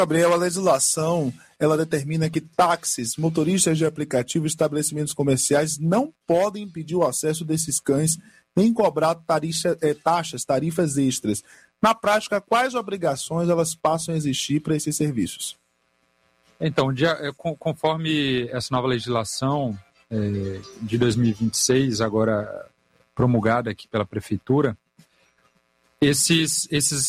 Gabriel, a legislação, ela determina que táxis, motoristas de aplicativo e estabelecimentos comerciais não podem impedir o acesso desses cães nem cobrar tarifas extras. Na prática, quais obrigações elas passam a existir para esses serviços? Então, conforme essa nova legislação de 2026, agora promulgada aqui pela Prefeitura, esses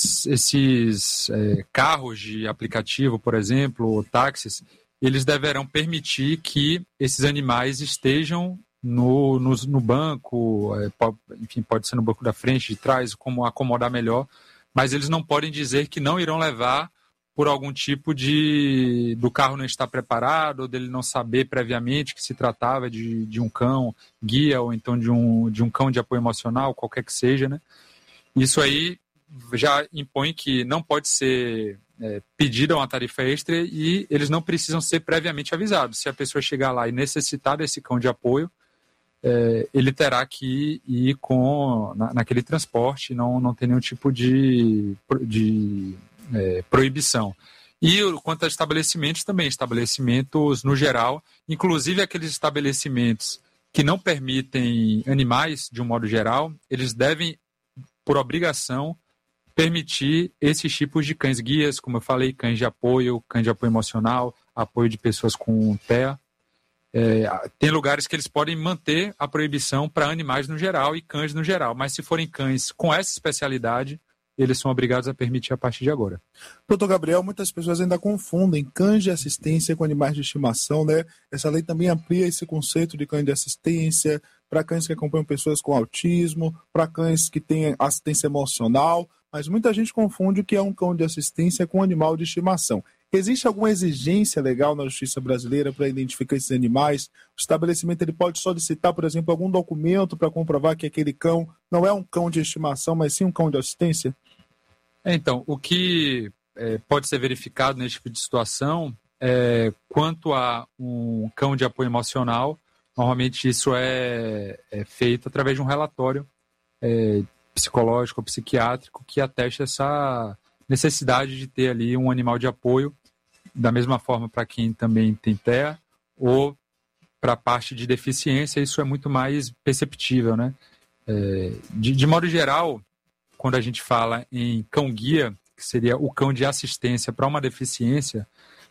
carros de aplicativo, por exemplo, ou táxis, eles deverão permitir que esses animais estejam no banco, enfim, pode ser no banco da frente, de trás, como acomodar melhor, mas eles não podem dizer que não irão levar por algum tipo do carro não estar preparado, ou dele não saber previamente que se tratava de um cão guia, ou então de um cão de apoio emocional, qualquer que seja, né? Isso aí já impõe que não pode ser pedida uma tarifa extra e eles não precisam ser previamente avisados. Se a pessoa chegar lá e necessitar desse cão de apoio, ele terá que ir naquele transporte, não tem nenhum tipo de proibição. E quanto a estabelecimentos também, estabelecimentos no geral, inclusive aqueles estabelecimentos que não permitem animais de um modo geral, eles devem, por obrigação, permitir esses tipos de cães guias, como eu falei, cães de apoio emocional, apoio de pessoas com TEA. Tem lugares que eles podem manter a proibição para animais no geral e cães no geral, mas se forem cães com essa especialidade, eles são obrigados a permitir a partir de agora. Doutor Gabriel, muitas pessoas ainda confundem cães de assistência com animais de estimação, né? Essa lei também amplia esse conceito de cães de assistência para cães que acompanham pessoas com autismo, para cães que têm assistência emocional, mas muita gente confunde o que é um cão de assistência com um animal de estimação. Existe alguma exigência legal na justiça brasileira para identificar esses animais? O estabelecimento ele pode solicitar, por exemplo, algum documento para comprovar que aquele cão não é um cão de estimação, mas sim um cão de assistência? Então, o que pode ser verificado nesse tipo de situação quanto a um cão de apoio emocional, normalmente isso é feito através de um relatório psicológico ou psiquiátrico que atesta essa necessidade de ter ali um animal de apoio, da mesma forma para quem também tem TEA, ou para a parte de deficiência, isso é muito mais perceptível, né? De modo geral, quando a gente fala em cão-guia, que seria o cão de assistência para uma deficiência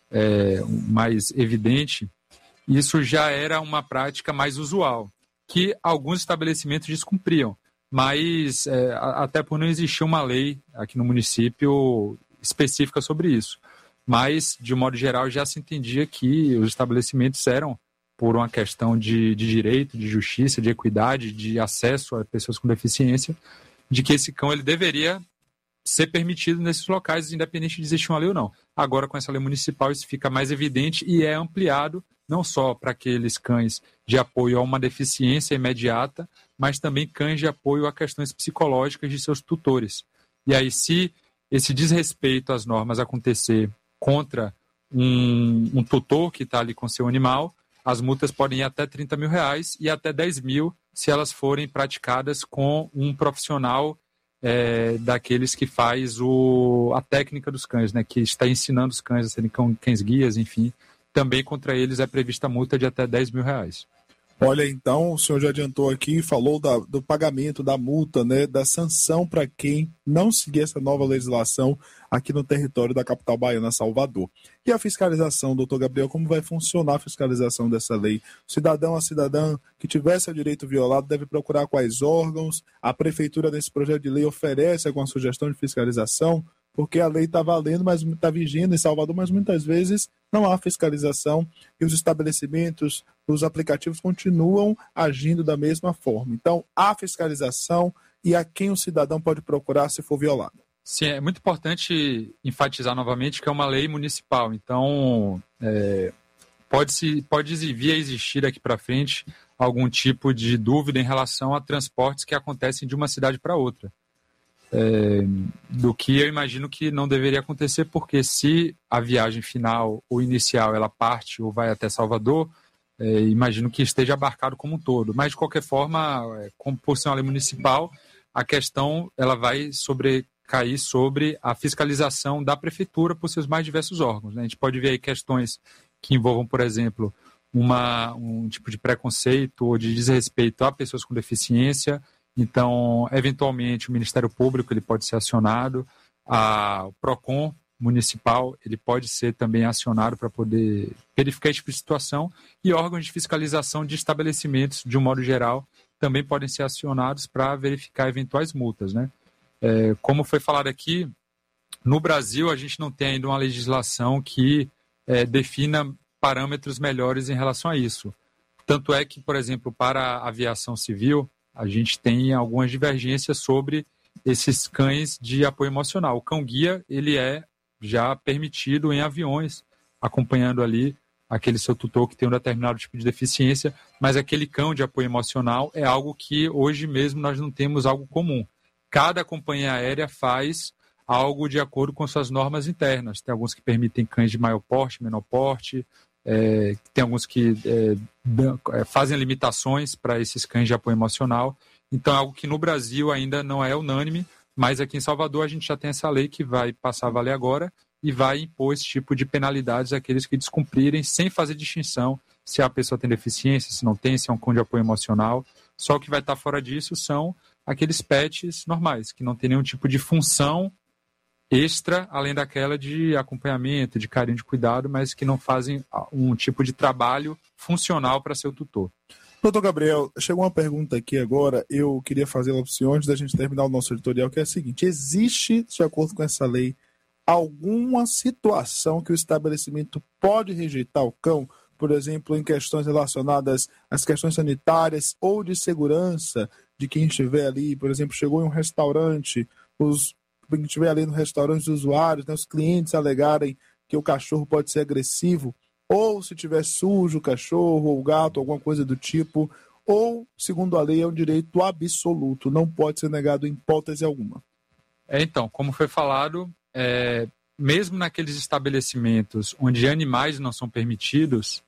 mais evidente, isso já era uma prática mais usual, que alguns estabelecimentos descumpriam, mas até por não existir uma lei aqui no município específica sobre isso. Mas, de modo geral, já se entendia que os estabelecimentos eram, por uma questão de direito, de justiça, de equidade, de acesso a pessoas com deficiência, de que esse cão ele deveria ser permitido nesses locais, independente de existir uma lei ou não. Agora, com essa lei municipal, isso fica mais evidente e é ampliado não só para aqueles cães de apoio a uma deficiência imediata, mas também cães de apoio a questões psicológicas de seus tutores. E aí, se esse desrespeito às normas acontecer contra um tutor que está ali com seu animal, as multas podem ir até R$30 mil e até 10 mil se elas forem praticadas com um profissional daqueles que faz a técnica dos cães, né, que está ensinando os cães a serem cães guias, enfim. Também contra eles é prevista multa de até R$10 mil. Olha, então, o senhor já adiantou aqui, falou do pagamento, da multa, né, da sanção para quem não seguir essa nova legislação aqui no território da capital baiana, Salvador. E a fiscalização, doutor Gabriel, como vai funcionar a fiscalização dessa lei? O cidadão, a cidadã que tiver seu direito violado deve procurar quais órgãos? A prefeitura, nesse projeto de lei, oferece alguma sugestão de fiscalização? Porque a lei está valendo, mas está vigindo em Salvador, mas muitas vezes não há fiscalização e os estabelecimentos, os aplicativos continuam agindo da mesma forma. Então, há fiscalização e a quem o cidadão pode procurar se for violado. Sim, é muito importante enfatizar novamente que é uma lei municipal. Então, pode vir a existir daqui para frente algum tipo de dúvida em relação a transportes que acontecem de uma cidade para outra. Do que eu imagino que não deveria acontecer, porque se a viagem final ou inicial ela parte ou vai até Salvador, imagino que esteja abarcado como um todo. Mas, de qualquer forma, como por ser uma lei municipal, a questão ela vai sobrecarregar cair sobre a fiscalização da prefeitura por seus mais diversos órgãos, né? A gente pode ver aí questões que envolvam, por exemplo, um tipo de preconceito ou de desrespeito a pessoas com deficiência. Então, eventualmente, o Ministério Público ele pode ser acionado, o PROCON municipal ele pode ser também acionado para poder verificar esse tipo de situação, e órgãos de fiscalização de estabelecimentos, de um modo geral, também podem ser acionados para verificar eventuais multas, né? Como foi falado aqui, no Brasil a gente não tem ainda uma legislação que defina parâmetros melhores em relação a isso. Tanto é que, por exemplo, para a aviação civil, a gente tem algumas divergências sobre esses cães de apoio emocional. O cão-guia, ele é já permitido em aviões, acompanhando ali aquele seu tutor que tem um determinado tipo de deficiência, mas aquele cão de apoio emocional é algo que hoje mesmo nós não temos algo comum. Cada companhia aérea faz algo de acordo com suas normas internas. Tem alguns que permitem cães de maior porte, menor porte, tem alguns que fazem limitações para esses cães de apoio emocional. Então é algo que no Brasil ainda não é unânime, mas aqui em Salvador a gente já tem essa lei que vai passar a valer agora e vai impor esse tipo de penalidades àqueles que descumprirem, sem fazer distinção se a pessoa tem deficiência, se não tem, se é um cão de apoio emocional. Só o que vai estar fora disso são aqueles pets normais, que não tem nenhum tipo de função extra, além daquela de acompanhamento, de carinho, de cuidado, mas que não fazem um tipo de trabalho funcional para seu tutor. Doutor Gabriel, chegou uma pergunta aqui agora, eu queria fazê-la para o senhor antes da gente terminar o nosso editorial, que é a seguinte: existe, de acordo com essa lei, alguma situação que o estabelecimento pode rejeitar o cão, por exemplo, em questões relacionadas às questões sanitárias ou de segurança de quem estiver ali? Por exemplo, chegou em um restaurante, quem estiver ali no restaurante, os usuários, né, os clientes alegarem que o cachorro pode ser agressivo, ou se tiver sujo o cachorro ou o gato, alguma coisa do tipo, ou, segundo a lei, é um direito absoluto, não pode ser negado em hipótese alguma. Então, como foi falado, mesmo naqueles estabelecimentos onde animais não são permitidos,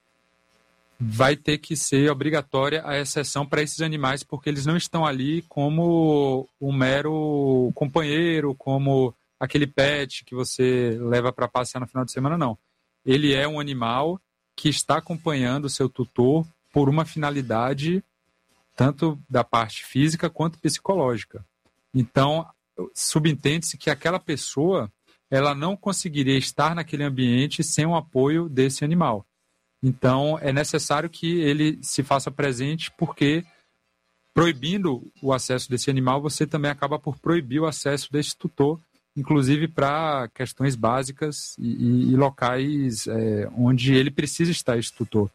vai ter que ser obrigatória a exceção para esses animais, porque eles não estão ali como um mero companheiro, como aquele pet que você leva para passear no final de semana, não. Ele é um animal que está acompanhando o seu tutor por uma finalidade tanto da parte física quanto psicológica. Então, subentende-se que aquela pessoa ela não conseguiria estar naquele ambiente sem o apoio desse animal. Então, é necessário que ele se faça presente, porque proibindo o acesso desse animal, você também acaba por proibir o acesso desse tutor, inclusive para questões básicas e locais onde ele precisa estar, esse tutor.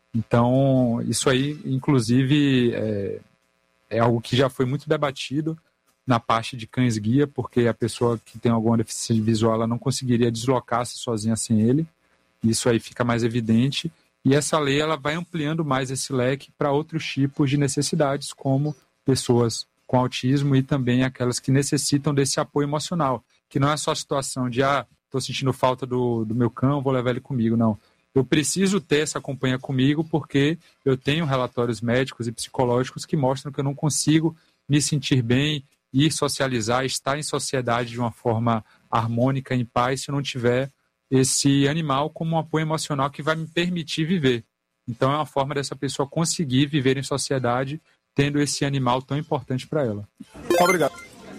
Então, isso aí, inclusive, é algo que já foi muito debatido na parte de cães-guia, porque a pessoa que tem alguma deficiência visual ela não conseguiria deslocar-se sozinha sem ele. Isso aí fica mais evidente. E essa lei ela vai ampliando mais esse leque para outros tipos de necessidades, como pessoas com autismo e também aquelas que necessitam desse apoio emocional, que não é só a situação de estou sentindo falta do meu cão, vou levar ele comigo, não. Eu preciso ter essa companhia comigo porque eu tenho relatórios médicos e psicológicos que mostram que eu não consigo me sentir bem e socializar, estar em sociedade de uma forma harmônica, em paz, se eu não tiver esse animal como um apoio emocional que vai me permitir viver. Então é uma forma dessa pessoa conseguir viver em sociedade tendo esse animal tão importante para ela. Obrigado.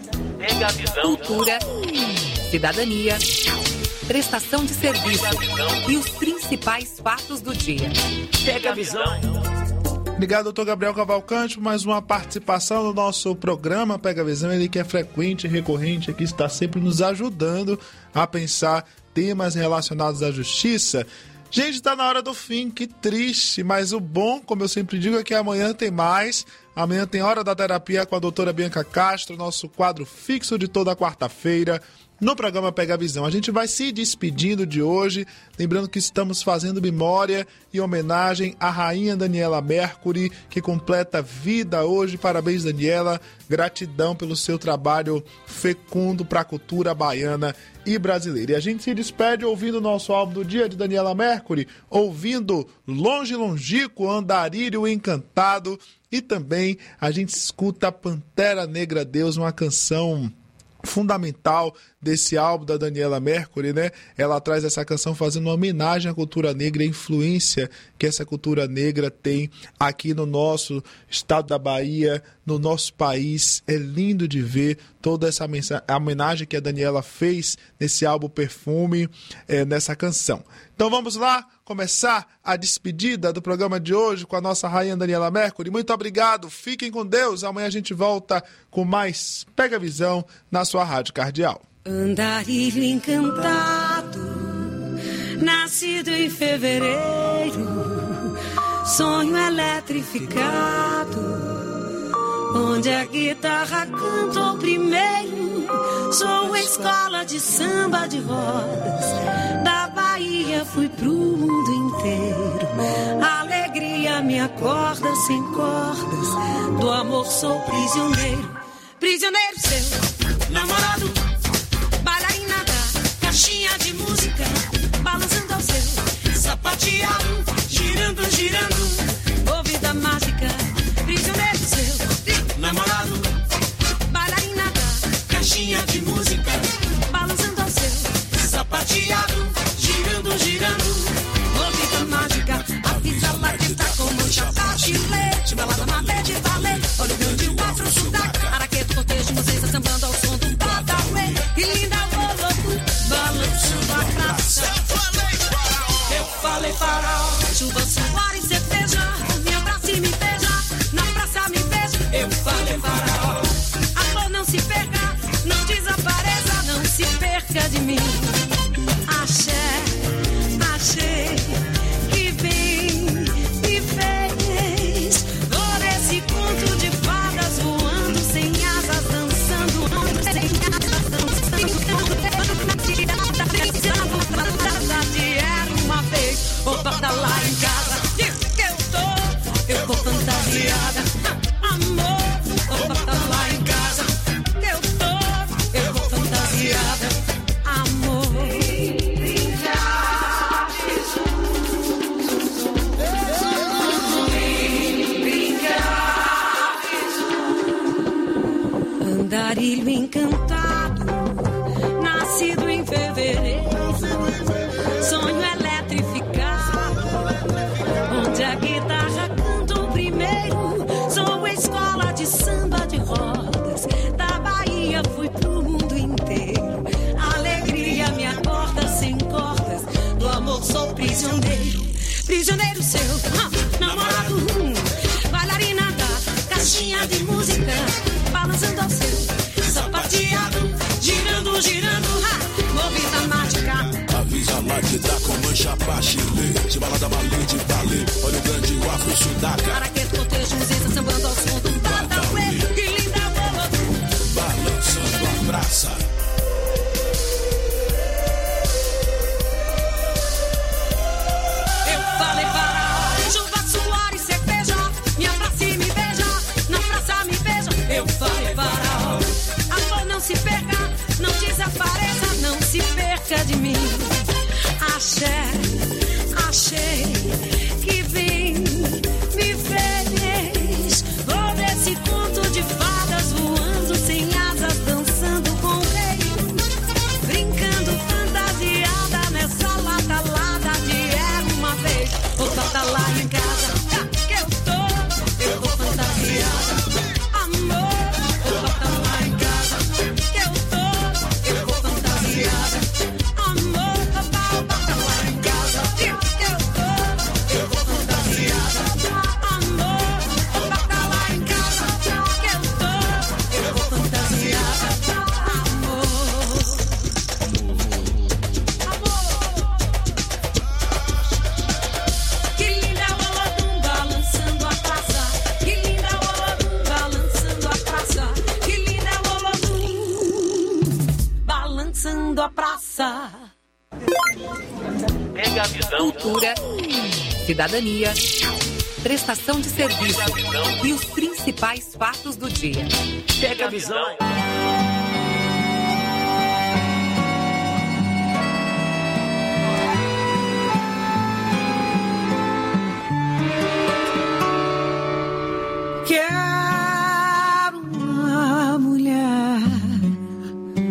Cultura, cidadania, prestação de serviço e os principais fatos do dia. Pega a visão. Obrigado, doutor Gabriel Cavalcante, por mais uma participação no nosso programa Pega a Visão. Ele que é frequente e recorrente aqui, está sempre nos ajudando a pensar temas relacionados à justiça. Gente, está na hora do fim, que triste, mas o bom, como eu sempre digo, é que amanhã tem mais. Amanhã tem Hora da Terapia com a doutora Bianca Castro, nosso quadro fixo de toda quarta-feira no programa Pega a Visão. A gente vai se despedindo de hoje, lembrando que estamos fazendo memória e homenagem à rainha Daniela Mercury, que completa vida hoje. Parabéns, Daniela. Gratidão pelo seu trabalho fecundo para a cultura baiana e brasileira. E a gente se despede ouvindo o nosso álbum do dia de Daniela Mercury, ouvindo Longe Longico, Andarilho Encantado, e também a gente escuta Pantera Negra Deus, uma canção fundamental desse álbum da Daniela Mercury, né? Ela traz essa canção fazendo uma homenagem à cultura negra e a influência que essa cultura negra tem aqui no nosso estado da Bahia, no nosso país. É lindo de ver toda essa homenagem que a Daniela fez nesse álbum Perfume, nessa canção. Então vamos lá começar a despedida do programa de hoje com a nossa rainha Daniela Mercury. Muito obrigado, fiquem com Deus. Amanhã a gente volta com mais Pega a Visão na sua Rádio Cardeal. Andarilho encantado, nascido em fevereiro, sonho eletrificado, onde a guitarra cantou primeiro. Sou a escola de samba de rodas, da Bahia fui pro mundo inteiro. A alegria me acorda sem cordas, do amor sou prisioneiro. Prisioneiro seu, namorado, bailarina da caixinha de música, balançando ao seu sapateado, girando, girando, ouvida mágica. Prisioneiro seu, namorado, bailarina da caixinha de música, balançando ao seu sapateado, girando, girando, ouvida mágica. A pizza lá que tá com mancha de leite, balada mabé de valer, olha o grande afro sudaca, araqueto, cortejo, museu, sambando ao som do Badaway. Que linda Olodum, balançando a praça. Eu falei faraó, chuva, suor e cerveja, me abraça e me beija, na praça me beija. Eu falei faraó, amor não se perca, não desapareça, não se perca de mim. Axé, achei que vem, me fez, por esse conto de fadas voando sem asas, dançando, sem asas, dançando. Era uma vez, opa, tá lá em casa, eu tô fantasiada, amor, opa, tá lá em casa, eu tô fantasiada, amor. Andarilho encantado, nascido em fevereiro, sonho eletrificado, onde a guitarra cantou primeiro. Sou a escola de samba de rodas, da Bahia fui pro mundo inteiro. A alegria me acorda sem cordas, do amor sou prisioneiro. Prisioneiro seu, namorado, bailarina da caixinha de música, balançando ao seu sapateado, girando, girando, movida mágica. Avisa lá que tá com mancha leite, balada malê de valer, olha o grande afro sudaca, araqueto, cortejo, museu, sambando ao som do Badaway. Que linda Olodum, balançando a praça. eu falei faraó, chuva, suor e cerveja, me abraça e me beija, na praça me beija. Eu falei faraó, amor não se perca, não desapareça, não se perca de mim. Axé, achei que vem, me fez, por esse conto de fadas voando sem asas, dançando com o rei, brincando fantasiada nessa lata de era uma vez. Opa, tá lá em casa, que eu tô fantasiada, amor. Opa, tá lá em casa, que eu tô fantasiada, amor. Opa, tá lá em casa, que eu tô fantasiada, amor. Opa, tá lá em casa, que eu tô fantasiada, amor. Que linda Olodum balançando a praça, que linda Olodum balançando a praça, que linda Olodum balançando a praça. Pega a Visão. Cultura, cidadania, prestação de serviço e os principais fatos do dia. Pega a Visão. Quero uma mulher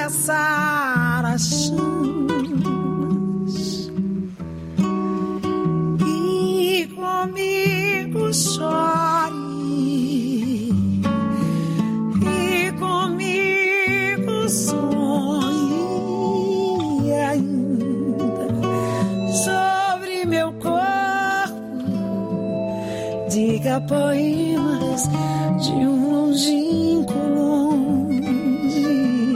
atravessar as chamas e comigo chore e comigo sonhe ainda sobre meu corpo. Diga poemas de um longínquo longe.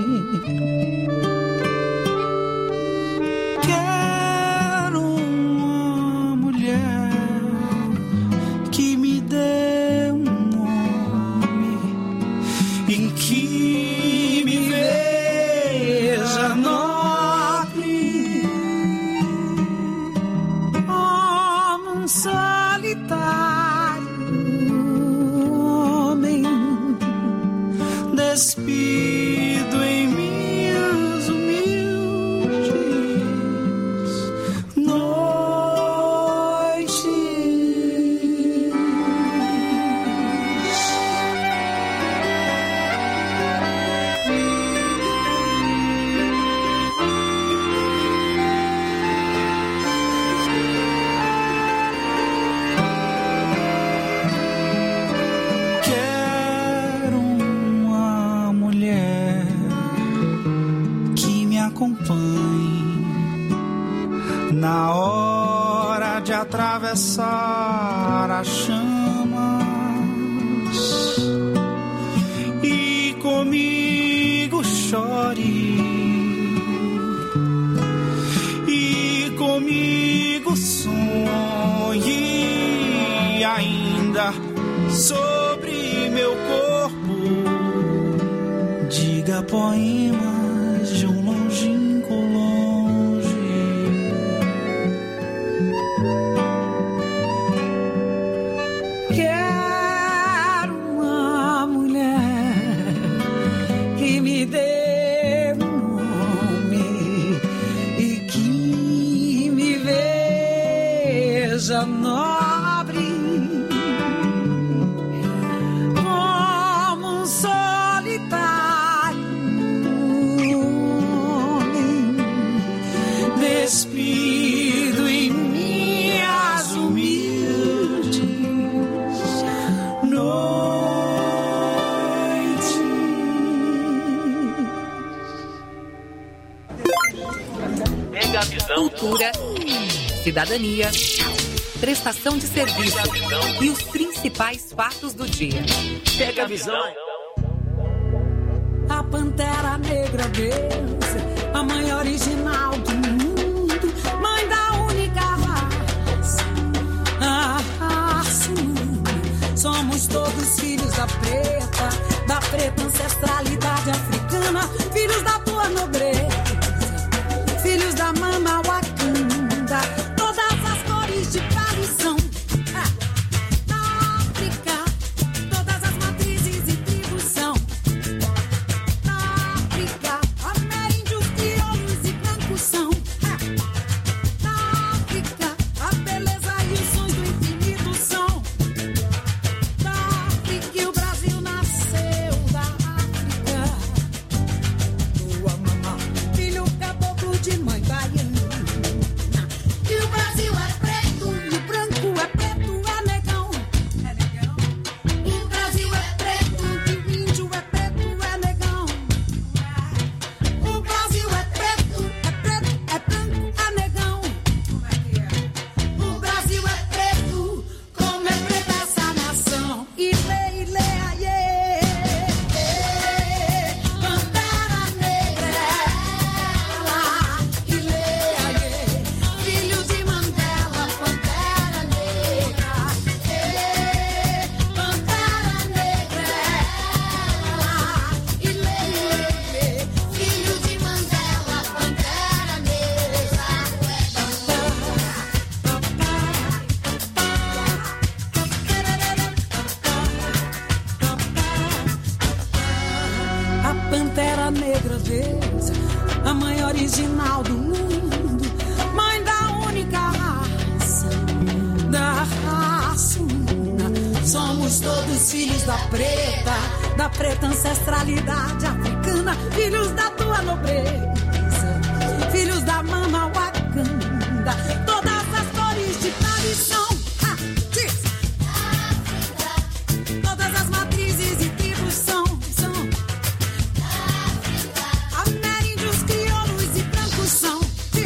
Quero uma mulher que me dê um nome e que me veja nobre, como um solitário homem despido em minhas humildes noites. Quero uma mulher que me acompanhe na hora de atravessar as chamas e comigo chore e comigo sonhe ainda sobre meu corpo. Diga poemas de um longínquo longe. Quero uma mulher que me dê um nome e que me veja nobre, como um solitário homem despido em minhas humildes noites. Cultura, cidadania, prestação de serviço e os principais fatos do dia. Pega a visão. A Pantera Negra, Deus, a mãe original do mundo, mãe da única raça, a raça humana. Somos todos filhos da preta ancestralidade africana, filhos da tua nobreza, filhos da mama Wakanda, todas as cores de tradição. Na África, todas as matrizes e tribos são. Na África, ameríndios, crioulos e brancos são. Na África, a beleza e os sons do infinito são. Da África e o Brasil nasceu da África. Tua mamá, filho caboclo de mãe baiana. E o Brasil é preto, e o branco é preto, é negão. É negão. O Brasil é preto, e o índio é preto, é negão. O Brasil é preto, é branco, é negão. Como é que é? O Brasil é preto, como é preta essa nação. E lê, aie. Pantera Negra, e lê, aie. Filho de Mandela, Pantera Negra, Pantera Negra, e lê, filho de Mandela, Pantera Negra. A Pantera Negra, Deus, a mãe original do mundo, mãe da única raça, da raça humana. Somos todos filhos da preta ancestralidade africana, Wakanda, filhos da tua nobreza, filhos da mama Wakanda, todas as cores de tradição. Todas as matrizes e tribos são ameríndios, crioulos e brancos são.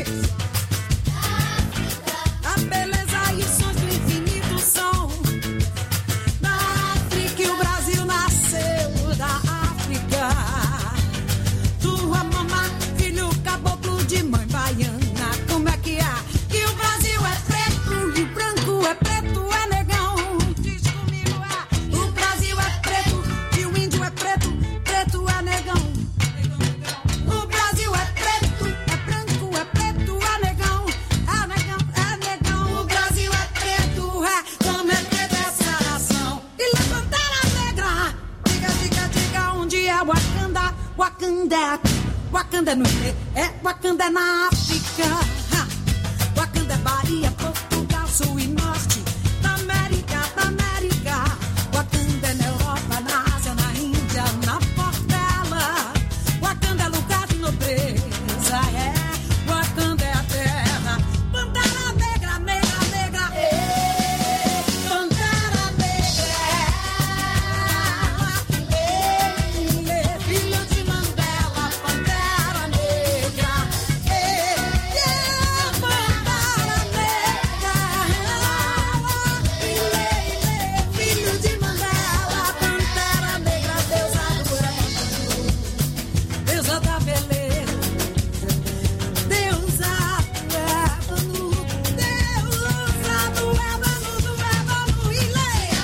A beleza e os sons do infinito são da África, e o Brasil nasceu da África. Tua mamá, filho caboclo de mãe baiana, como é que é? Que o Brasil é preto e o branco é preto, é negão. Diz comigo, é. O Brasil é preto e o índio é preto, preto é negão. O Brasil é preto, é branco, é preto, é negão. É negão, é negão. O Brasil é preto, como é preto essa nação. E levantar a negra, diga, diga, diga onde é Wakanda. Wakanda é aqui, Wakanda é no meio, Wakanda é na África. Wakanda é Bahia, Portugal, Sul e Norte da América, da América. Wakanda é na Europa, na Ásia, na Índia, na Portela. Wakanda é lugar de nobreza, Wakanda é a terra. Pantera negra, negra, negra, Pantera negra, filho de Mandela, Pantera negra, Pantera negra, filho de Mandela, Pantera negra, deusa do Ébano, deusa da beleza, deusa do Ébano, deusa do Ébano, do Ébano, Ileia,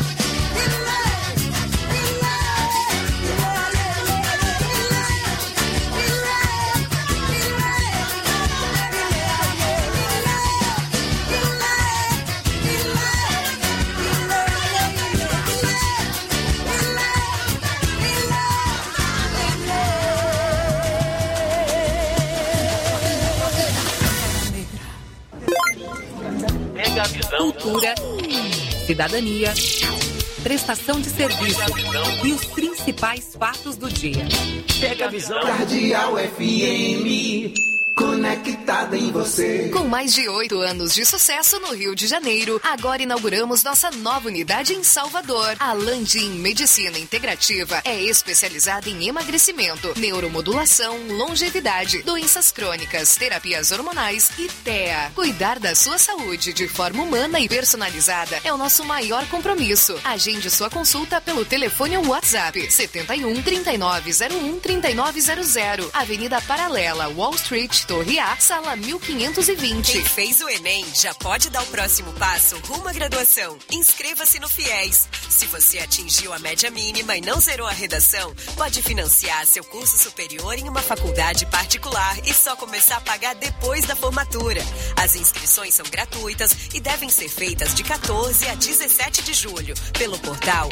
Cultura, cidadania, prestação de serviço e os principais fatos do dia. Pega a visão. Cardeal FM, conectada em você. Com mais de 8 anos de sucesso no Rio de Janeiro, agora inauguramos nossa nova unidade em Salvador. A Landim Medicina Integrativa é especializada em emagrecimento, neuromodulação, longevidade, doenças crônicas, terapias hormonais e TEA. Cuidar da sua saúde de forma humana e personalizada é o nosso maior compromisso. Agende sua consulta pelo telefone ou WhatsApp 71 3901 3900, Avenida Paralela, Wall Street, Torre A, sala 1520. Quem fez o Enem já pode dar o próximo passo rumo à graduação. Inscreva-se no FIES. Se você atingiu a média mínima e não zerou a redação, pode financiar seu curso superior em uma faculdade particular e só começar a pagar depois da formatura. As inscrições são gratuitas e devem ser feitas de 14 a 17 de julho pelo portal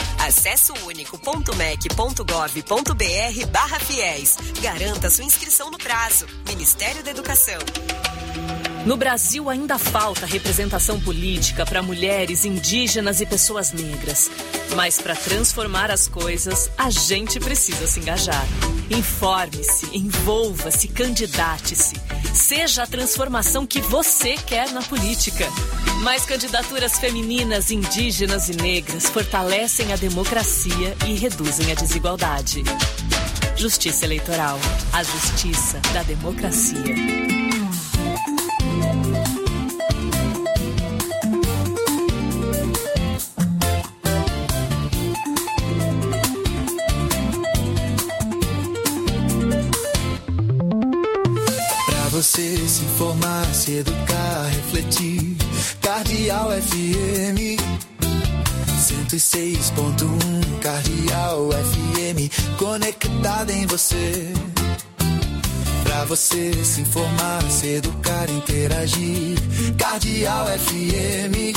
acessounico.mec.gov.br/FIES. Garanta sua inscrição no prazo. Ministério da Educação. No Brasil ainda falta representação política para mulheres, indígenas e pessoas negras. Mas para transformar as coisas, a gente precisa se engajar. Informe-se, envolva-se, candidate-se. Seja a transformação que você quer na política. Mais candidaturas femininas, indígenas e negras fortalecem a democracia e reduzem a desigualdade. Justiça Eleitoral. A justiça da democracia. Você se informar, se educar, refletir. Cardeal FM 106.1. Cardeal FM, conectada em você. Pra você se informar, se educar, interagir. Cardeal FM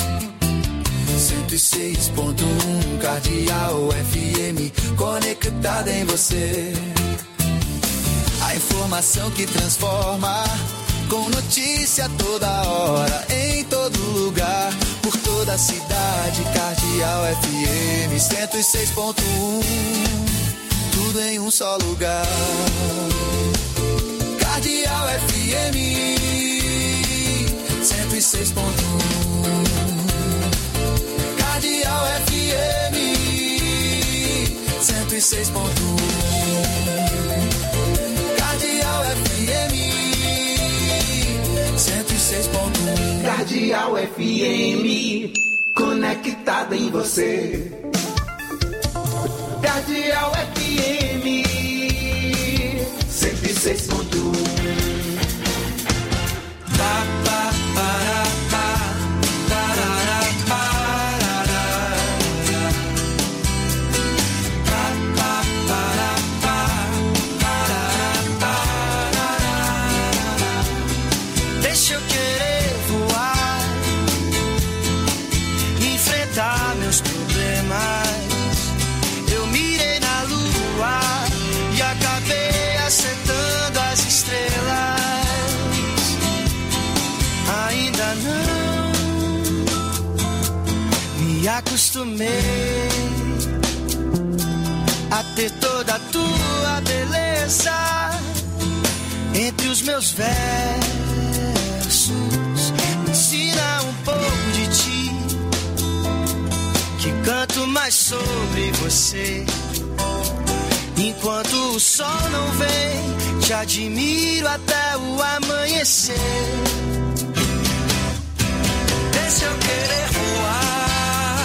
106.1. Cardeal FM, conectada em você. A informação que transforma, com notícia toda hora, em todo lugar, por toda a cidade. Cardeal FM 106.1, tudo em um só lugar. Cardeal FM 106.1. Cardeal FM 106.1. Cardeal FM 106.1. Cardeal FM, conectada em você. Cardeal FM 106.1. Deixa eu querer voar, enfrentar meus problemas. Eu mirei na lua e acabei acertando as estrelas. Ainda não me acostumei a ter toda a tua beleza entre os meus versos. Me ensina um pouco de ti, que canto mais sobre você. Enquanto o sol não vem, te admiro até o amanhecer. Deixa eu querer voar,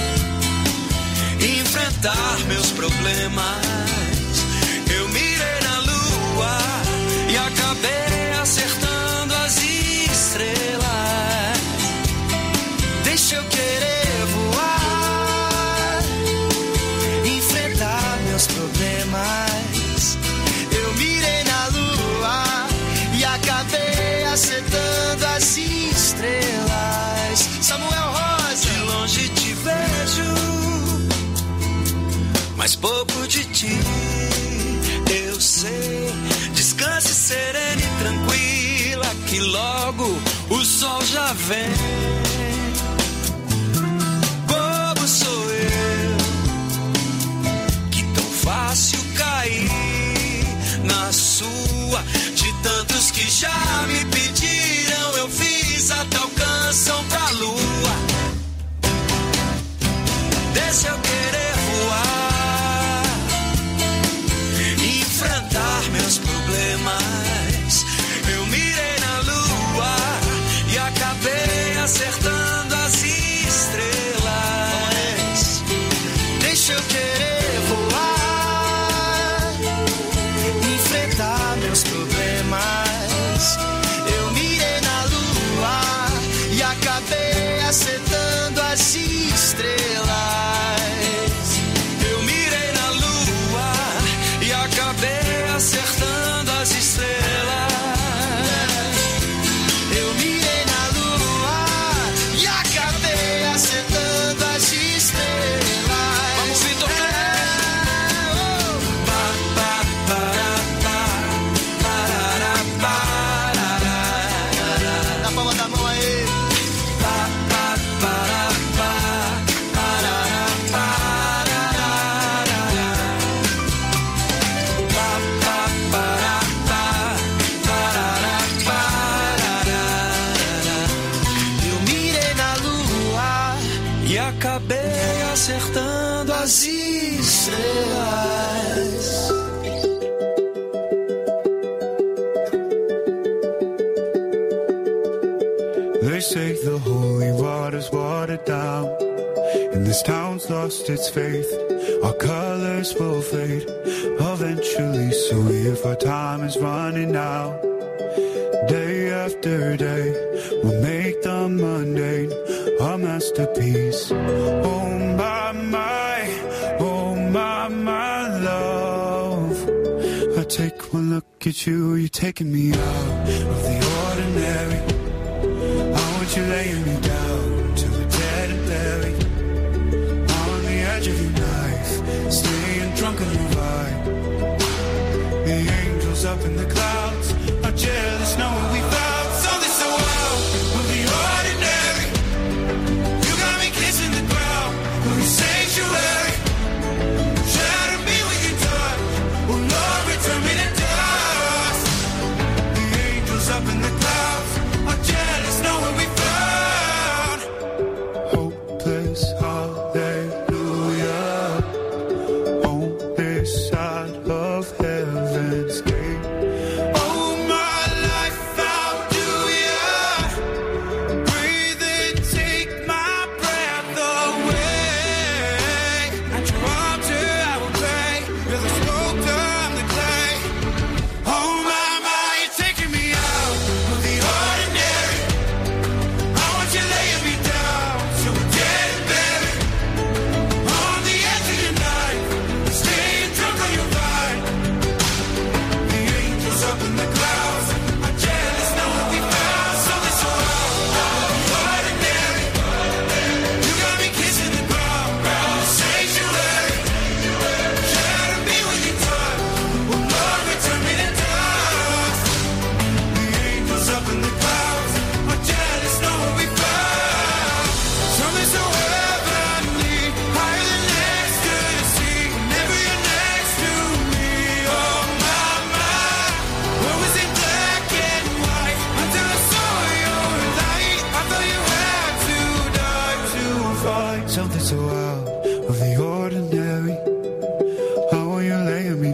enfrentar meus problemas. Eu mirei na lua e acabei acertando as estrelas. Deixa eu querer voar, enfrentar meus problemas. Eu mirei na lua e acabei acertando as estrelas. Samuel Rosa, de longe te vejo, mas pouco de ti eu sei. Descanse serena e tranquila, que logo o sol já vem. Bobo sou eu, que tão fácil cair na sua. De tantos que já me pediram, eu fiz até alcançam pra lua. Deixa eu querer voar, enfrentar meus problemas. Eu mirei na lua e acabei acertando as estrelas. Deixa eu querer voar, enfrentar meus problemas. Eu mirei na lua e acabei acertando as estrelas. Eu mirei na lua e acabei acertando as estrelas. Eu mirei na lua e acabei acertando as estrelas. Vamos, Vitor na palma da mão aí. Eu mirei na lua e acabei acertando as estrelas. They say the holy water's watered down, and this town's lost its faith. Our colors will fade eventually, so if our time is running out, day after day, we'll make the mundane a masterpiece. Oh my, love. I take one look at you, you're taking me out of the ordinary. You laying me down to the dead and buried on the edge of your knife, staying drunk on your vibe. The angels up in the clouds are jealous knowing we found something so wild of the ordinary. You got me kissing the ground of your sanctuary. Shatter me with your touch,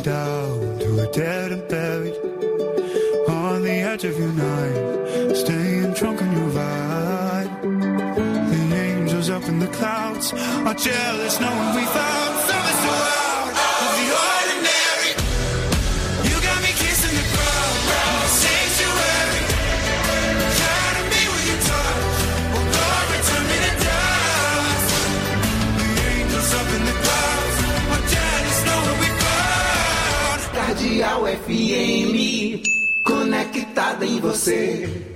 down to a dead and buried on the edge of your night, staying drunk on your vibe. The angels up in the clouds are jealous knowing we found something so out of the ordinary. You got me kissing the ground, sanctuary. Try to be with your touch, oh Lord, return me to dust. The angels up in the clouds are jealous knowing we found. Cardeal FM, conectada em você.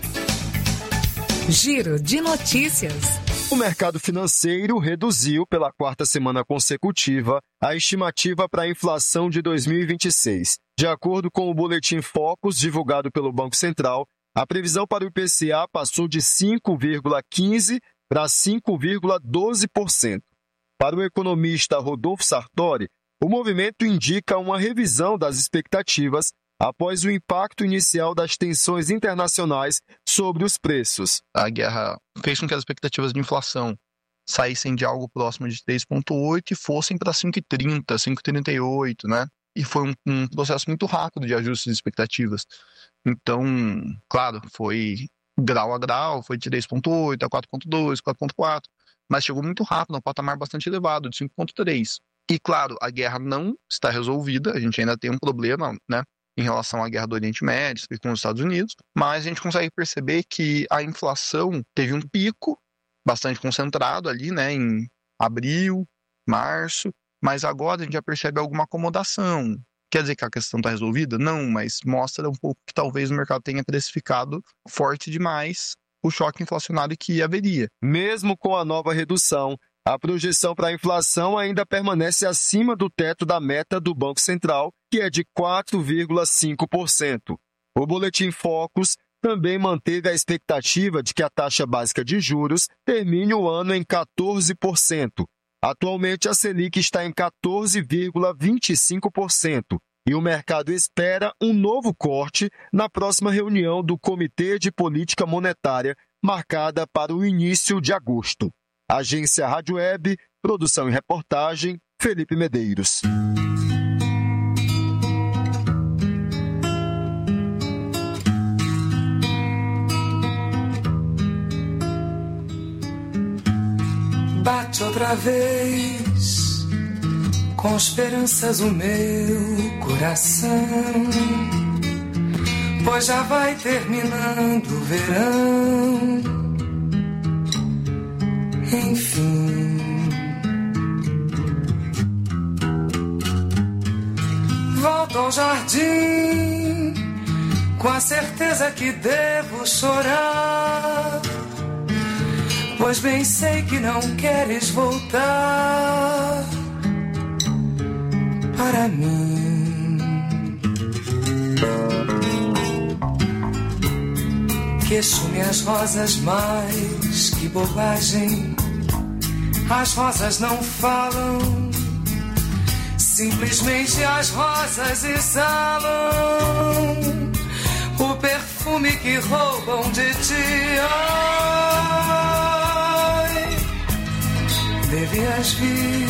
Giro de notícias. O mercado financeiro reduziu pela quarta semana consecutiva a estimativa para a inflação de 2026. De acordo com o Boletim Focus divulgado pelo Banco Central, a previsão para o IPCA passou de 5,15% para 5,12%. Para o economista Rodolfo Sartori, o movimento indica uma revisão das expectativas após o impacto inicial das tensões internacionais sobre os preços. A guerra fez com que as expectativas de inflação saíssem de algo próximo de 3,8% e fossem para 5,30%, 5,38%, né? E foi um processo muito rápido de ajuste de expectativas. Então, claro, foi grau a grau, foi de 3,8% a 4,2%, 4,4%, mas chegou muito rápido, um patamar bastante elevado, de 5,3%. E, claro, a guerra não está resolvida, a gente ainda tem um problema, né? Em relação à guerra do Oriente Médio e com os Estados Unidos, mas a gente consegue perceber que a inflação teve um pico bastante concentrado ali, né, em abril, março, mas agora a gente já percebe alguma acomodação. Quer dizer que a questão está resolvida? Não, mas mostra um pouco que talvez o mercado tenha precificado forte demais o choque inflacionário que haveria. Mesmo com a nova redução, a projeção para a inflação ainda permanece acima do teto da meta do Banco Central, que é de 4,5%. O Boletim Focus também manteve a expectativa de que a taxa básica de juros termine o ano em 14%. Atualmente, a Selic está em 14,25% e o mercado espera um novo corte na próxima reunião do Comitê de Política Monetária, marcada para o início de agosto. Agência Rádio Web, produção e reportagem, Felipe Medeiros. Bate outra vez, com esperanças o meu coração, pois já vai terminando o verão. Enfim, volto ao jardim com a certeza que devo chorar, pois bem sei que não queres voltar para mim. Queixo-me as rosas, mas que bobagem. As rosas não falam, simplesmente as rosas exalam o perfume que roubam de ti. Ai, devias vir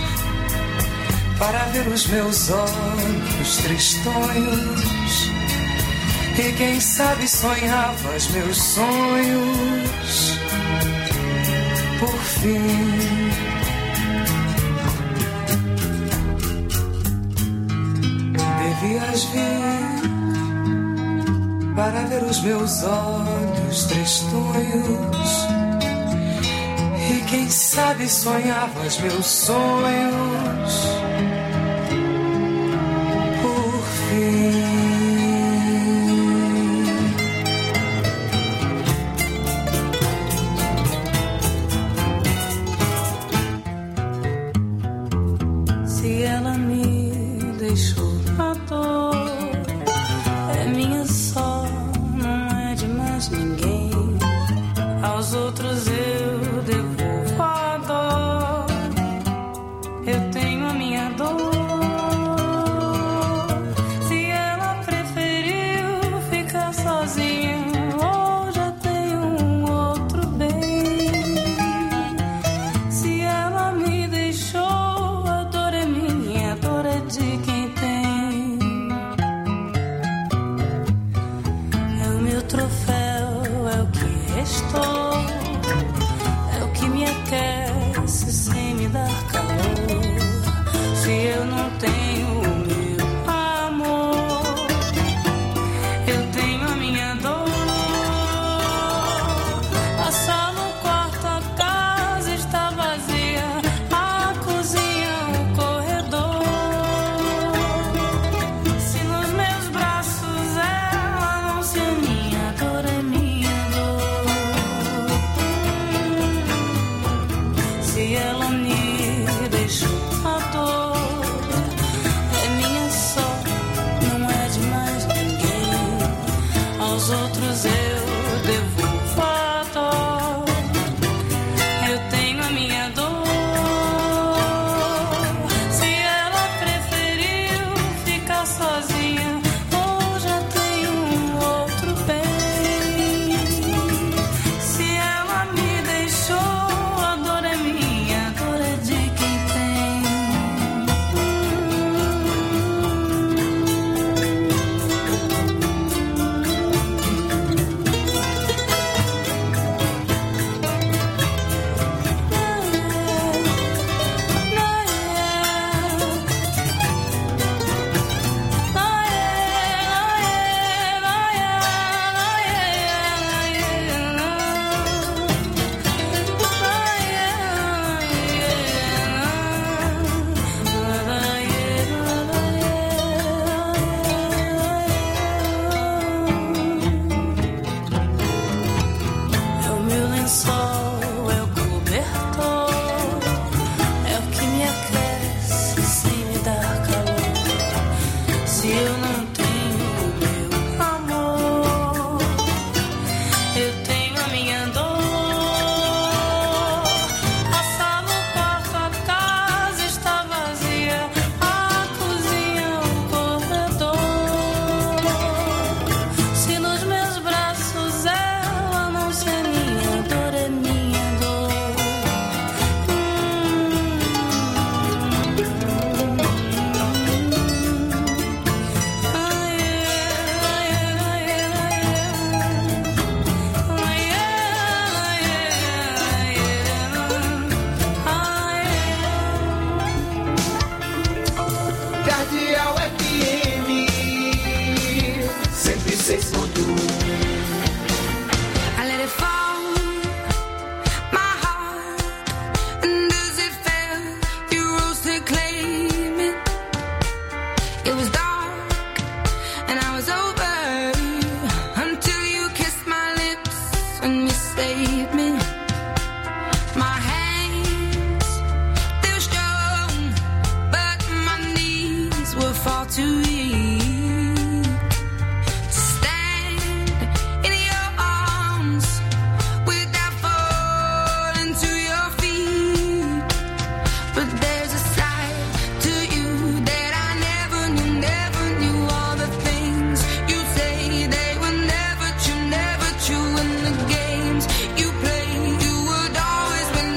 para ver os meus olhos tristonhos e quem sabe sonhavas meus sonhos. Por fim, devias vir para ver os meus olhos tristonhos e quem sabe sonhavas meus sonhos. Por fim. De quem tem se eu não tenho meu amor? Eu tenho a minha dor. A sala, o quarto, a casa está vazia, a cozinha, o corredor. Se nos meus braços ela não ser minha dor, é minha dor. Cardeal FM 106.1. I let it fall, my heart, and as it fell, you rose to claim it. It was dark, and I was over, until you kissed my lips and you saved me. My hands, they were strong, but my knees were far too weak to stand in your arms without falling to your feet. But there's a side to you that I never knew all the things you say, they were never true, and the games you play, you would always win,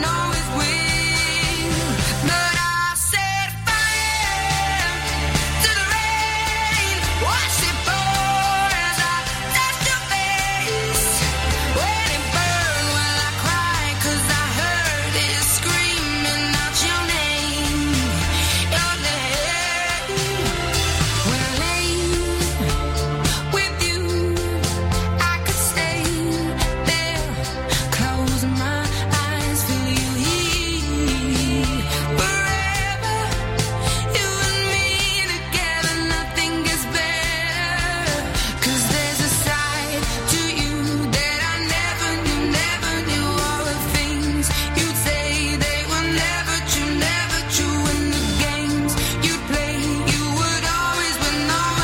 but I set fire to the rain, watch it pour as I touched your face. When it burned, well I cried 'cause I heard it screaming out your name, your name. When I lay with you, I could stay there, close my eyes, feel you here forever. You and me together, nothing gets better. 'Cause there's a side to you that I never knew all the things you'd say, they were never true, and the games you'd play, you would always win,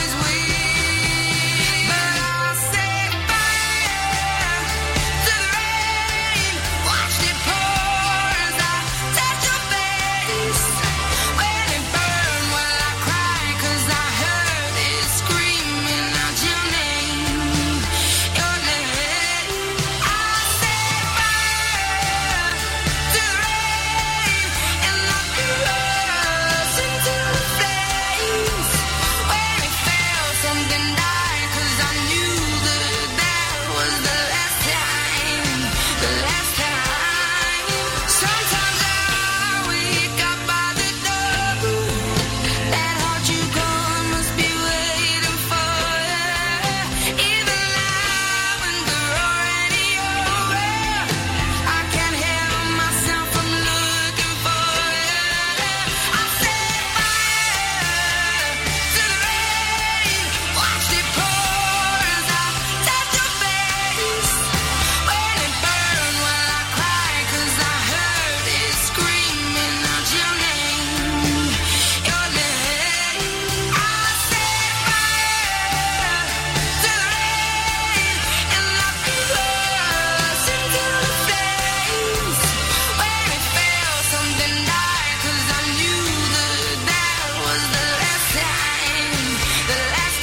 but I set fire to the rain, watched it pour as I touched your face. When it burned, well I cried 'cause I heard it screaming out your name, your name. I set fire to the rain, and I threw us into the flames. When it fell, something died, 'cause I knew that was the last time, the last time. Sometimes I wake up by the door, that heart you gone must be waiting for you. Even now when we're already over, I can't help myself from looking for you. I set fire to the rain, watched it pour as I touched your face. When it burned, well I cried 'cause I heard it screaming out your name, your name. I set fire to the rain, and I threw us into the flames. When it fell, something died, 'cause I knew that was the last time, the last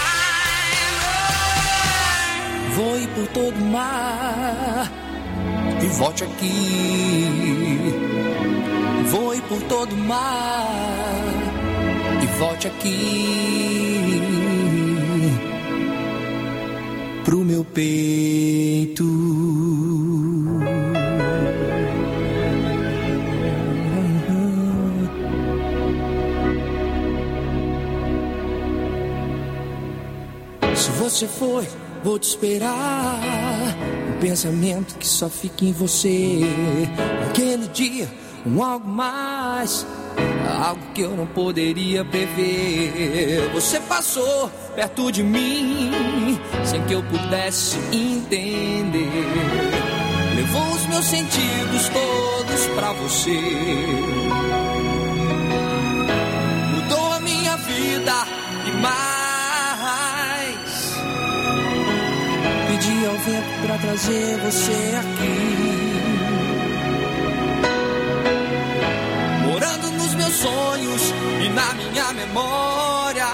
time. Voe por todo o mar e volte aqui. Voe por todo o mar e volte aqui pro meu peito. Se você for, vou te esperar. Um pensamento que só fica em você. Aquele dia, algo mais, algo que eu não poderia prever. Você passou perto de mim, sem que eu pudesse entender. Levou os meus sentidos todos pra você. Mudou a minha vida e mais. Pedi ao vento pra trazer você aqui, morando nos meus sonhos e na minha memória.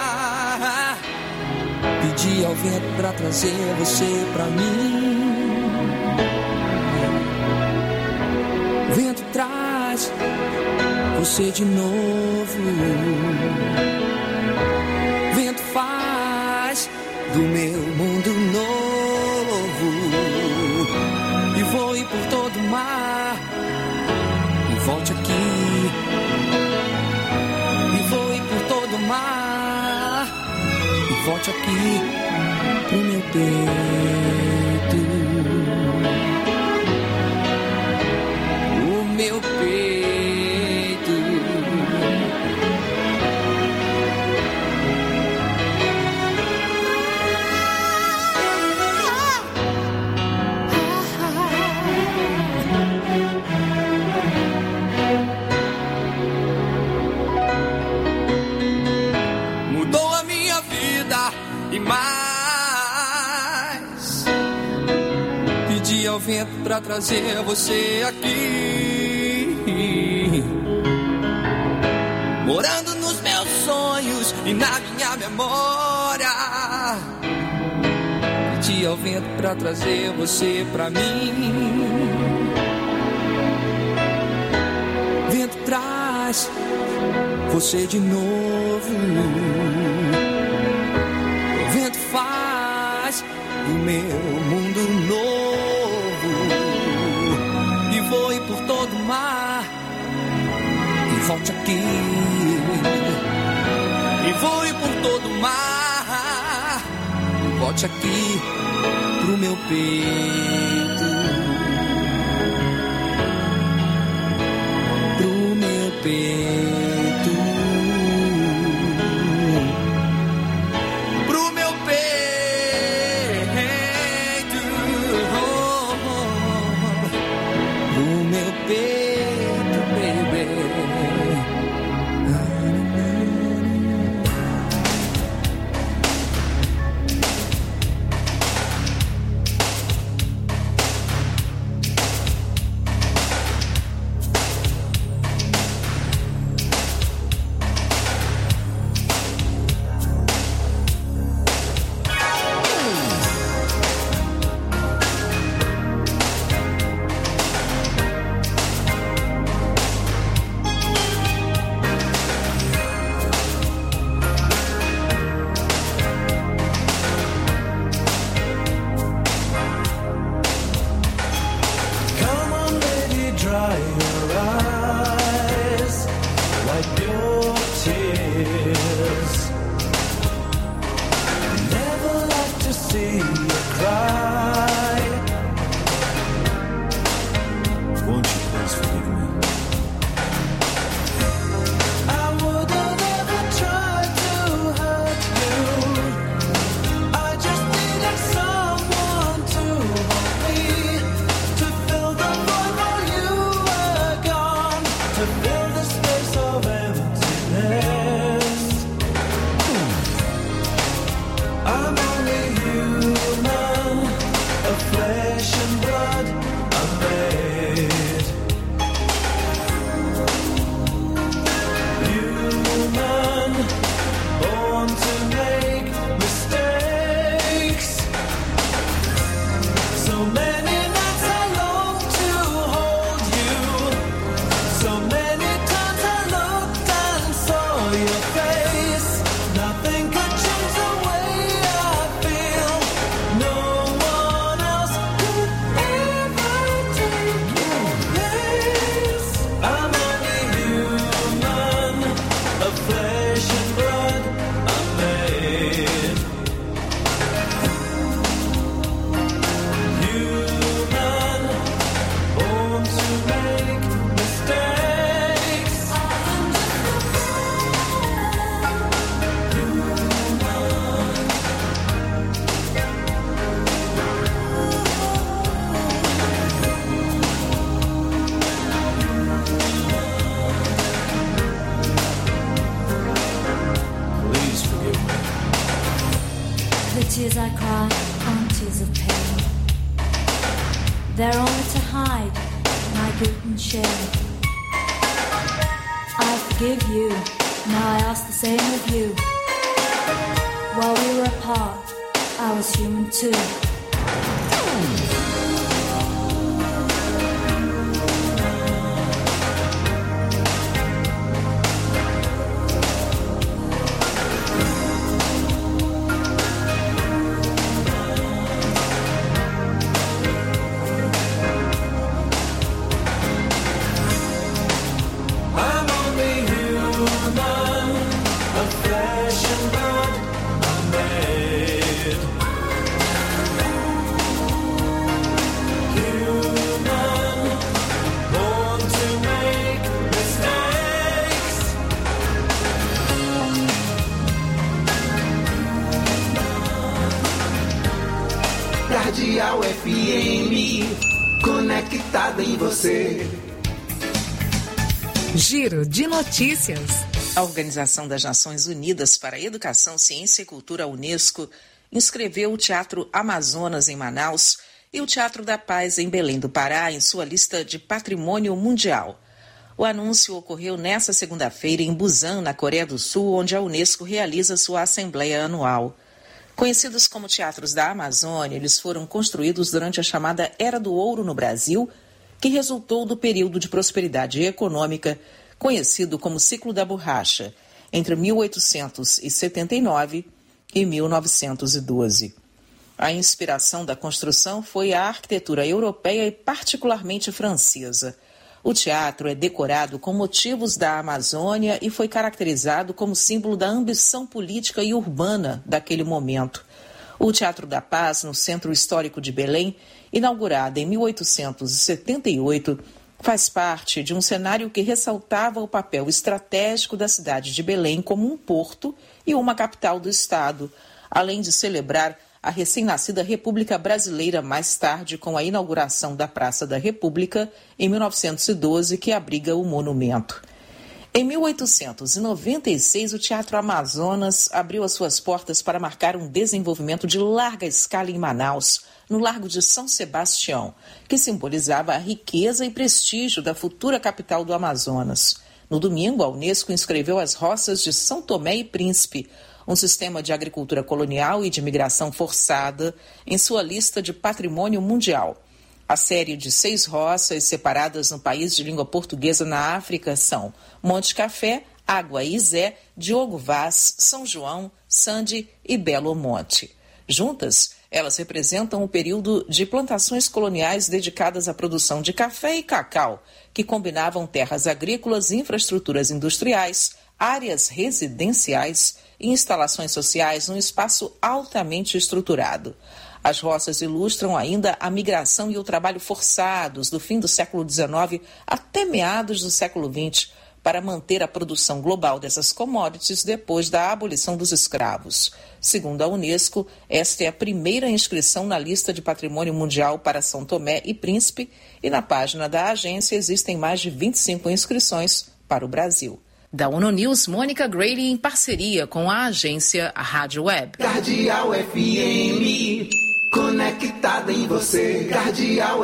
Pedi ao vento pra trazer você pra mim. O vento traz você de novo. O vento faz do meu mundo novo. E voe por todo o mar e volte aqui. E voe por todo o mar e volte aqui pro meu peito. O meu peito. Mudou a minha vida e mais. Pedi ao vento pra trazer você aqui, morando nos meus sonhos e na minha memória. Pedi ao vento pra trazer você pra mim. Vento traz você de novo. O vento faz do meu mundo novo. E voe por todo o mar e volte aqui. E voe por todo o mar e volte aqui pro meu peito. Pro meu peito. Pro meu peito. Pro meu peito, baby. tears I cry aren't tears of pain. They're only to hide my guilt and shame. I forgive you, now I ask the same of you. While we were apart, I was human too. Cardeal FM, conectado em você. Giro de notícias. A Organização das Nações Unidas para a Educação, Ciência e Cultura, a Unesco, inscreveu o Teatro Amazonas em Manaus e o Teatro da Paz em Belém do Pará em sua lista de Patrimônio Mundial. O anúncio ocorreu nesta segunda-feira em Busan, na Coreia do Sul, onde a Unesco realiza sua Assembleia Anual. Conhecidos como Teatros da Amazônia, eles foram construídos durante a chamada Era do Ouro no Brasil, que resultou do período de prosperidade econômica conhecido como Ciclo da Borracha, entre 1879 e 1912. A inspiração da construção foi a arquitetura europeia e particularmente francesa. O teatro é decorado com motivos da Amazônia e foi caracterizado como símbolo da ambição política e urbana daquele momento. O Teatro da Paz, no Centro Histórico de Belém, inaugurado em 1878, faz parte de um cenário que ressaltava o papel estratégico da cidade de Belém como um porto e uma capital do estado, além de celebrar a recém-nascida República Brasileira mais tarde com a inauguração da Praça da República em 1912, que abriga o monumento. Em 1896, o Teatro Amazonas abriu as suas portas para marcar um desenvolvimento de larga escala em Manaus, no Largo de São Sebastião, que simbolizava a riqueza e prestígio da futura capital do Amazonas. No domingo, a Unesco inscreveu as roças de São Tomé e Príncipe, um sistema de agricultura colonial e de migração forçada, em sua lista de patrimônio mundial. A série de 6 roças separadas no país de língua portuguesa na África são Monte Café, Água Izé, Diogo Vaz, São João, Sande e Belo Monte. Juntas, elas representam o período de plantações coloniais dedicadas à produção de café e cacau, que combinavam terras agrícolas, infraestruturas industriais, áreas residenciais e instalações sociais num espaço altamente estruturado. As roças ilustram ainda a migração e o trabalho forçados do fim do século XIX até meados do século XX para manter a produção global dessas commodities depois da abolição dos escravos. Segundo a Unesco, esta é a primeira inscrição na lista de Patrimônio Mundial para São Tomé e Príncipe e na página da agência existem mais de 25 inscrições para o Brasil. Da ONU News, Mônica Grady em parceria com a agência Rádio Web. Cardeal FM, conectada em você. Cardeal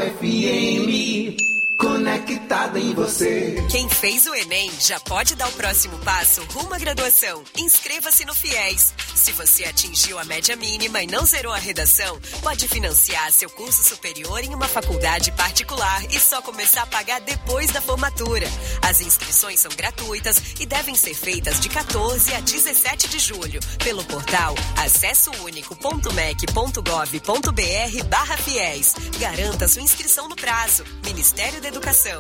FM, conectada em você. Quem fez o Enem já pode dar o próximo passo rumo à graduação. Inscreva-se no FIES. Se você atingiu a média mínima e não zerou a redação, pode financiar seu curso superior em uma faculdade particular e só começar a pagar depois da formatura. As inscrições são gratuitas e devem ser feitas de 14 a 17 de julho pelo portal acessounico.mec.gov.br/FIES. Garanta sua inscrição no prazo. Ministério da Educação.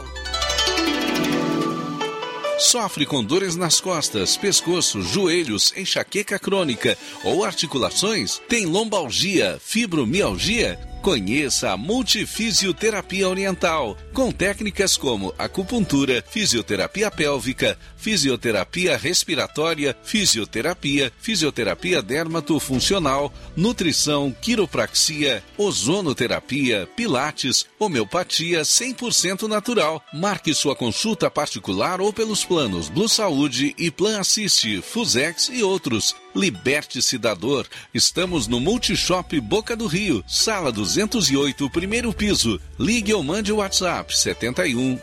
Sofre com dores nas costas, pescoço, joelhos, enxaqueca crônica ou articulações? Tem lombalgia, fibromialgia? Conheça a Multifisioterapia Oriental, com técnicas como acupuntura, fisioterapia pélvica, fisioterapia respiratória, fisioterapia dermatofuncional, nutrição, quiropraxia, ozonoterapia, pilates, homeopatia 100% natural. Marque sua consulta particular ou pelos planos Blue Saúde e Plan Assist, Fusex e outros. Liberte-se da dor. Estamos no Multishop Boca do Rio, sala 208, primeiro piso. Ligue ou mande o WhatsApp 71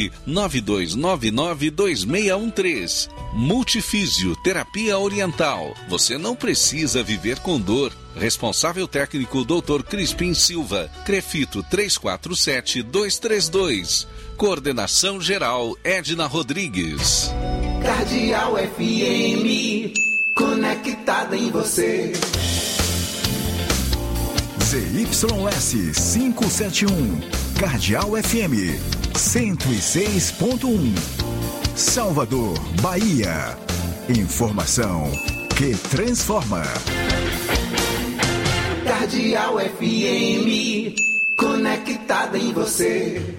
99299 2613. Multifísio, terapia oriental. Você não precisa viver com dor. Responsável técnico Dr. Crispim Silva. Crefito 347232. Coordenação geral Edna Rodrigues. Cardeal FM, conectada em você. ZYS 571, Cardeal FM 106.1, Salvador, Bahia. Informação que transforma. Cardeal FM, conectada em você.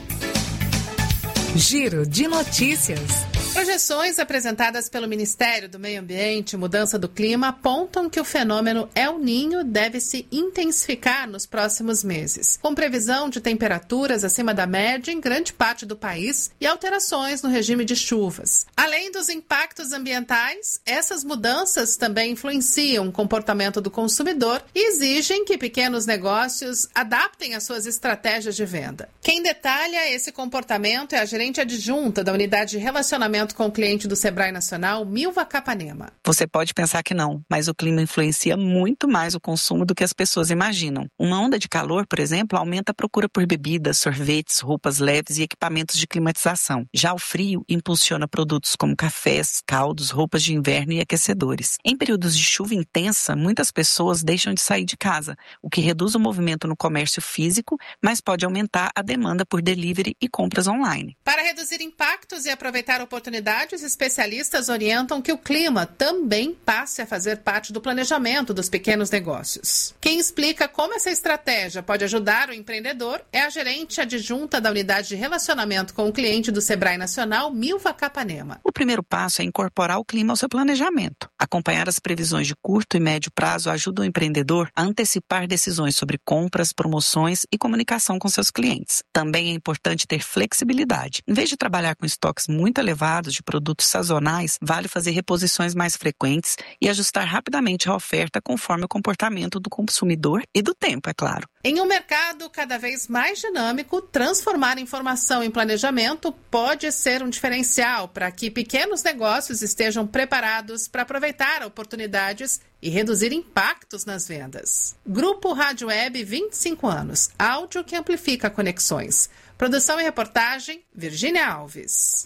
Giro de notícias. Projeções apresentadas pelo Ministério do Meio Ambiente e Mudança do Clima apontam que o fenômeno El Niño deve se intensificar nos próximos meses, com previsão de temperaturas acima da média em grande parte do país e alterações no regime de chuvas. Além dos impactos ambientais, essas mudanças também influenciam o comportamento do consumidor e exigem que pequenos negócios adaptem as suas estratégias de venda. Quem detalha esse comportamento é a gerente adjunta da Unidade de Relacionamento com o Cliente do Sebrae Nacional, Milva Capanema. Você pode pensar que não, mas o clima influencia muito mais o consumo do que as pessoas imaginam. Uma onda de calor, por exemplo, aumenta a procura por bebidas, sorvetes, roupas leves e equipamentos de climatização. Já o frio impulsiona produtos como cafés, caldos, roupas de inverno e aquecedores. Em períodos de chuva intensa, muitas pessoas deixam de sair de casa, o que reduz o movimento no comércio físico, mas pode aumentar a demanda por delivery e compras online. Para reduzir impactos e aproveitar oportunidades, especialistas orientam que o clima também passe a fazer parte do planejamento dos pequenos negócios. Quem explica como essa estratégia pode ajudar o empreendedor é a gerente adjunta da Unidade de Relacionamento com o Cliente do Sebrae Nacional, Milva Capanema. O primeiro passo é incorporar o clima ao seu planejamento. Acompanhar as previsões de curto e médio prazo ajuda o empreendedor a antecipar decisões sobre compras, promoções e comunicação com seus clientes. Também é importante ter flexibilidade. Em vez de trabalhar com estoques muito elevados de produtos sazonais, vale fazer reposições mais frequentes e ajustar rapidamente a oferta conforme o comportamento do consumidor e do tempo, é claro. Em um mercado cada vez mais dinâmico, transformar informação em planejamento pode ser um diferencial para que pequenos negócios estejam preparados para aproveitar oportunidades e reduzir impactos nas vendas. Grupo Rádio Web, 25 anos. Áudio que amplifica conexões. Produção e reportagem, Virgínia Alves.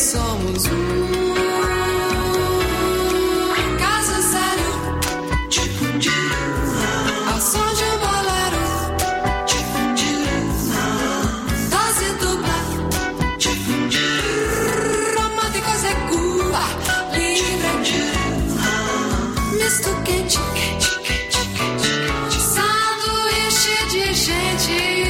somos caso sério, ao som de um bolero, dose dupla, romântico secua, livre, misto quente, sanduíche de gente.